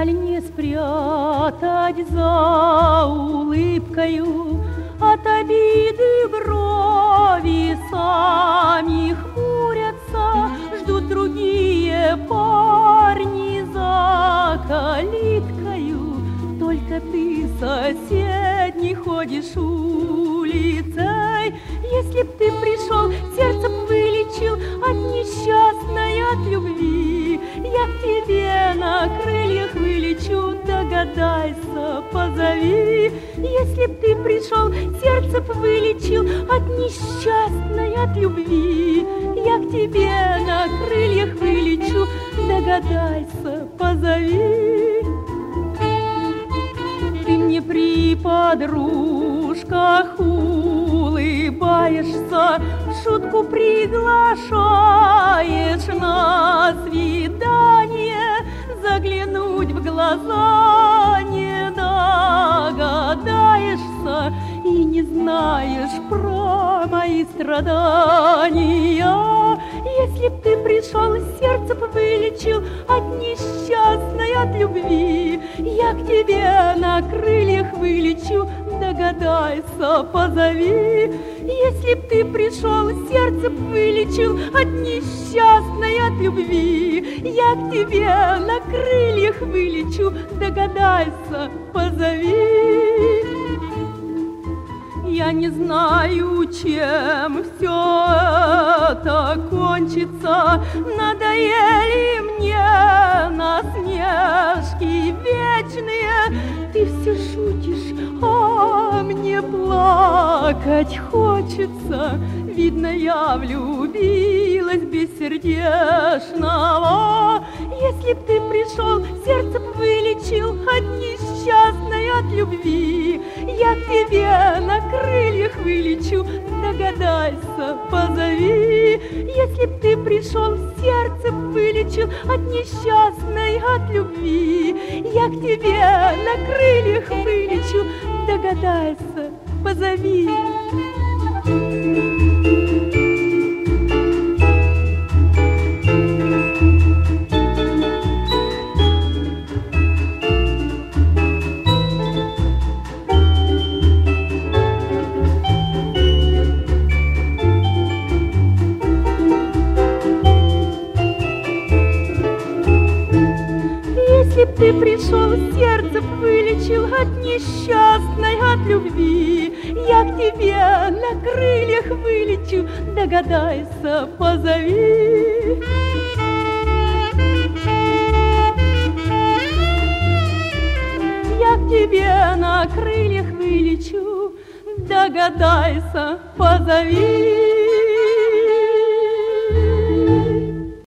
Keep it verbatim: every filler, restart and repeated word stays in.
Печаль не спрятать за улыбкою, от обиды брови сами хмурятся, ждут другие парни за калиткою. Только ты, сосед, не ходишь улицей. Если б ты пришел, сердце б вылечил от несчастной, от любви. Я к тебе на крыльях вылечу, догадайся, позови. Если б ты пришел, сердце б вылечил от несчастной, от любви. Я к тебе на крыльях вылечу, догадайся, позови. Ты мне при подружках улыбаешься, в шутку приглашаешь на свидание. Заглянуть в глаза не догадаешься и не знаешь про мои страдания. Если б ты пришел, сердце б вылечил от несчастной, от любви. Я к тебе на крыльях вылечу, догадайся, позови. Если б ты пришел, сердце б вылечил от несчастной, от любви. Я к тебе на крыльях вылечу, догадайся, позови. Я не знаю, чем все это кончится. Надоели мне насмешки вечные. Ты все шутишь, а мне плакать хочется. Видно, я влюбилась бессердечного. Если б ты пришел, сердце б вылечил от несчастной, от любви. Я к тебе на крыльях вылечу, догадайся, позови. Если б ты пришел, сердце б вылечил от несчастной, от любви. Я к тебе на крыльях вылечу, догадайся, позови. Если б ты пришел, сердце б вылечил от несчастной, от любви. Я к тебе на крыльях вылечу, догадайся, позови. Я к тебе на крыльях вылечу, догадайся, позови.